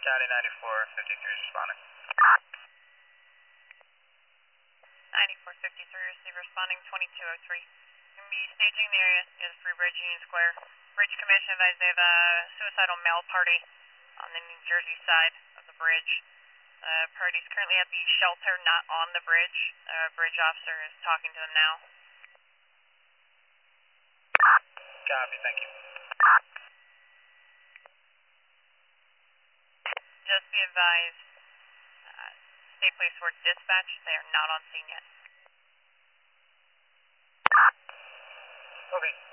County 9453 responding. 9453, receive responding 2203. Going to be staging the area near the Free Bridge Union Square. Bridge Commission advised they have a suicidal male party on the New Jersey side of the bridge. Party's currently at the shelter, not on the bridge. Bridge officer is talking to them now. Copy, thank you. Just be advised, State Police were dispatched. They are not on scene yet. Okay.